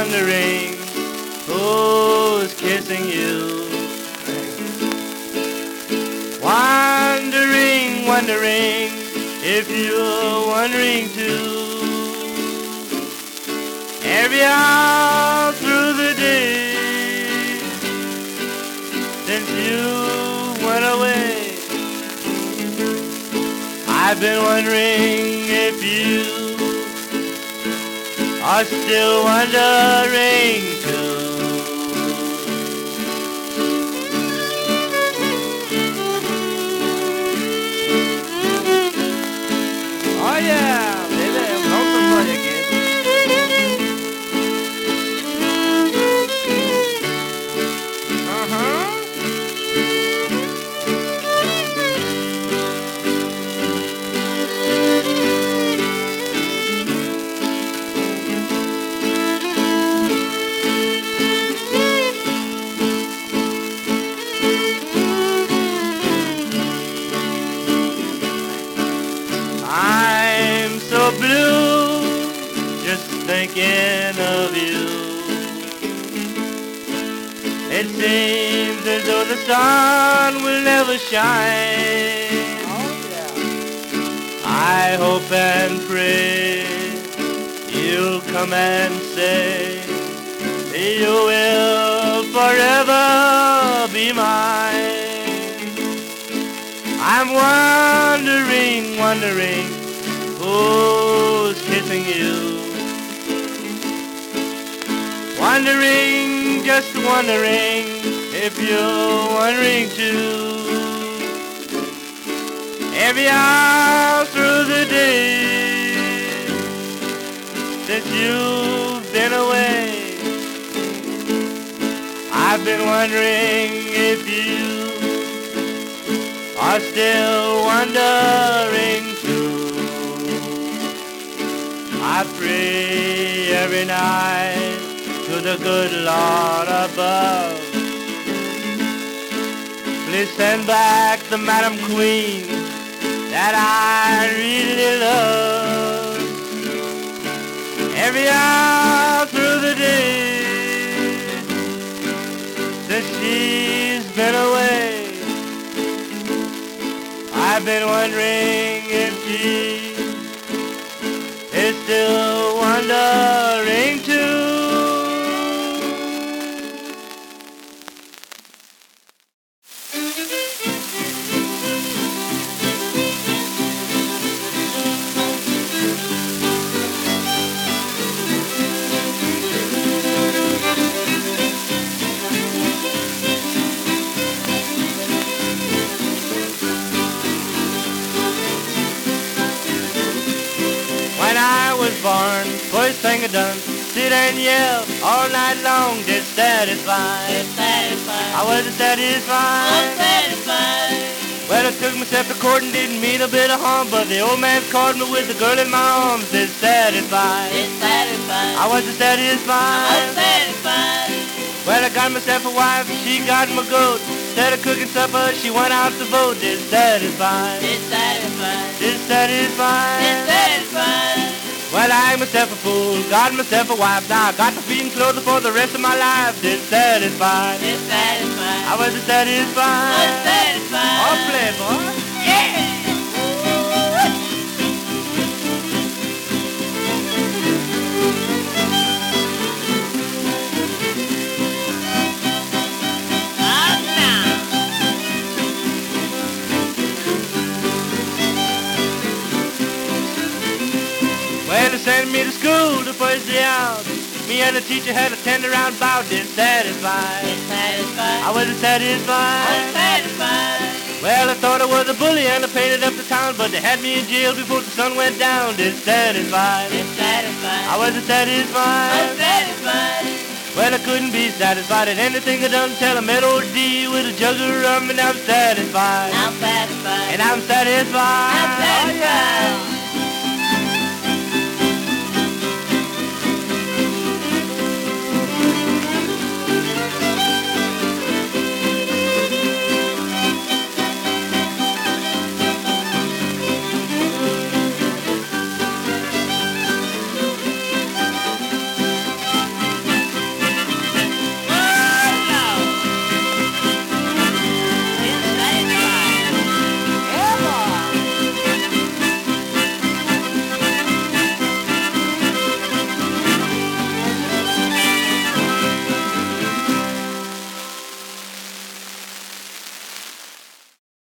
wondering who's kissing you. Wondering, wondering if you're wondering too. Every hour through the day since you went away, I've been wondering if you are still wondering too. Oh yeah, baby, I'm lonesome for you again. I'm so blue just thinking of you. It seems as though the sun will never shine. Oh, yeah. I hope and pray you'll come and say you will forever be mine. I'm wondering, wondering who's kissing you. Wondering, just wondering if you're wondering too. Every hour through the day since you've been away, I've been wondering if you are still wondering too. I pray every night to the good Lord above, please send back the Madam Queen that I really love. Every hour through the day since she's been away, I've been wondering if she is still wondering too. When I was born, first thing I done, sit and yell all night long, dissatisfied. Dissatisfied. I wasn't satisfied. Unsatisfied. Well, I took myself to court and didn't mean a bit of harm, but the old man caught me with the girl in my arms, dissatisfied. Dissatisfied. I wasn't satisfied. Unsatisfied. Well, I got myself a wife, she got my goat. Instead of cooking supper, she went out to vote, dissatisfied. Dissatisfied. Dissatisfied. Dissatisfied. Well, I ain't myself a fool, got myself a wife. Now I got to feed and clothe her for the rest of my life. Dissatisfied. Dissatisfied. I wasn't satisfied. Unsatisfied. Oh, playboy. Yeah. Well, they sent me to school the first day out. Me and the teacher had a 10-round bout. Dissatisfied. Dissatisfied. I wasn't satisfied. Unsatisfied. Well, I thought I was a bully and I painted up the town, but they had me in jail before the sun went down. Dissatisfied. Dissatisfied. I wasn't satisfied. Unsatisfied. Well, I couldn't be satisfied at anything I done till I met old D with a jug of rum, and I'm satisfied. I'm satisfied. And I'm satisfied. I'm satisfied. Oh, yeah.